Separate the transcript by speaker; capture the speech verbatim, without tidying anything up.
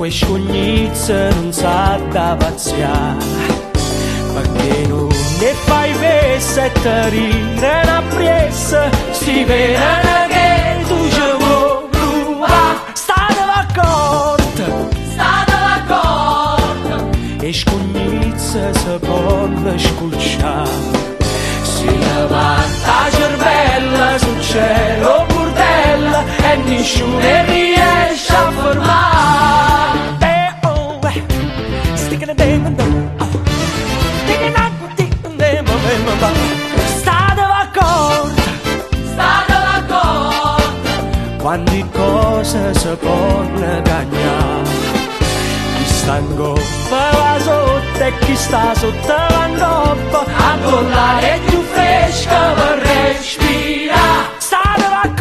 Speaker 1: quei scognizzi non sa da pazziare. Perché non ne fai vessa e ti rire una pressa, si vede che tu ci vuoi provare. State d'accordo,
Speaker 2: state d'accordo,
Speaker 1: e scognizzi si possono sculciare. Si levanta cervella sul cielo burdella e nessuno riesce a fermare. Eh oh, eh, sticking a ding and dong. State d'accordo,
Speaker 2: state d'accordo,
Speaker 1: quante cose si possono cagnare. Chi sta in goppa va sotto e chi sta sotto va in goppa, a bollare è più fresca per respirare.